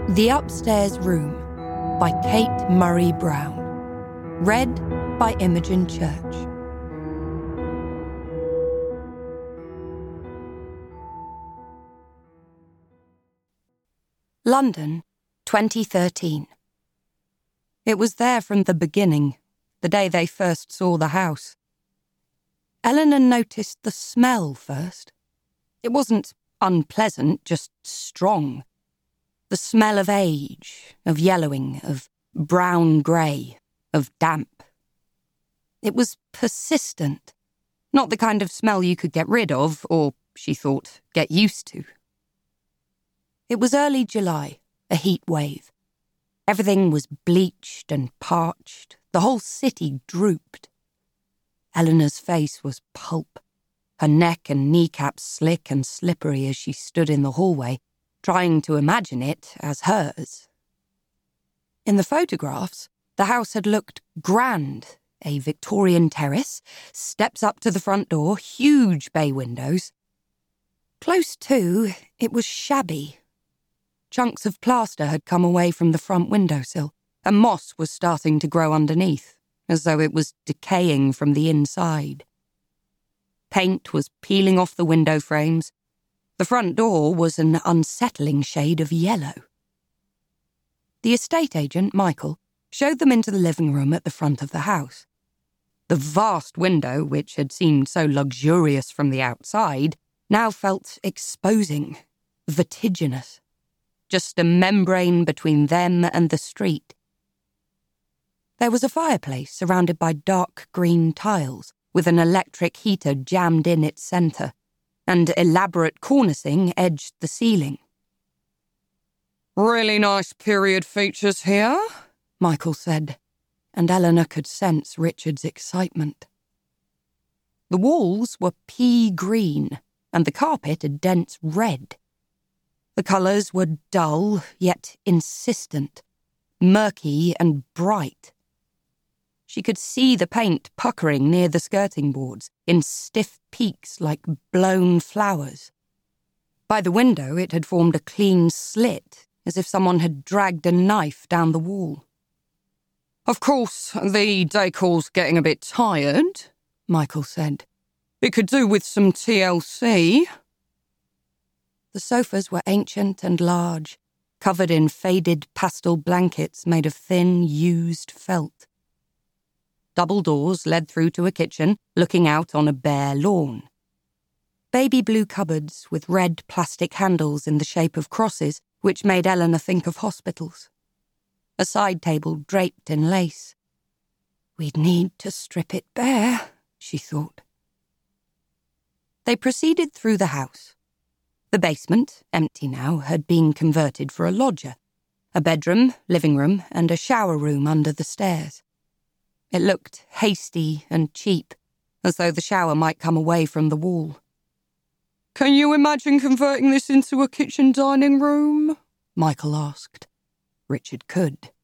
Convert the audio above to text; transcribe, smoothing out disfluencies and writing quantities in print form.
The Upstairs Room by Kate Murray Brown. Read by Imogen Church. London, 2013. It was there from the beginning, the day they first saw the house. Eleanor noticed the smell first. It wasn't unpleasant, just strong. The smell of age, of yellowing, of brown-grey, of damp. It was persistent, not the kind of smell you could get rid of, or, she thought, get used to. It was early July, a heat wave. Everything was bleached and parched. The whole city drooped. Eleanor's face was pulp, her neck and kneecaps slick and slippery as she stood in the hallway, trying to imagine it as hers. In the photographs, the house had looked grand. A Victorian terrace, steps up to the front door, huge bay windows. Close to, it was shabby. Chunks of plaster had come away from the front windowsill, and moss was starting to grow underneath, as though it was decaying from the inside. Paint was peeling off the window frames. The front door was an unsettling shade of yellow. The estate agent, Michael, showed them into the living room at the front of the house. The vast window, which had seemed so luxurious from the outside, now felt exposing, vertiginous. Just a membrane between them and the street. There was a fireplace surrounded by dark green tiles, with an electric heater jammed in its centre, and elaborate cornicing edged the ceiling. "Really nice period features here," Michael said, and Eleanor could sense Richard's excitement. The walls were pea green, and the carpet a dense red. The colours were dull, yet insistent, murky and bright. She could see the paint puckering near the skirting boards, in stiff peaks like blown flowers. By the window it had formed a clean slit, as if someone had dragged a knife down the wall. "Of course, the decor's getting a bit tired," Michael said. "It could do with some TLC." The sofas were ancient and large, covered in faded pastel blankets made of thin, used felt. Double doors led through to a kitchen, looking out on a bare lawn. Baby blue cupboards with red plastic handles in the shape of crosses, which made Eleanor think of hospitals. A side table draped in lace. "We'd need to strip it bare," she thought. They proceeded through the house. The basement, empty now, had been converted for a lodger. A bedroom, living room, and a shower room under the stairs. It looked hasty and cheap, as though the shower might come away from the wall. "Can you imagine converting this into a kitchen dining room?" Michael asked. Richard could.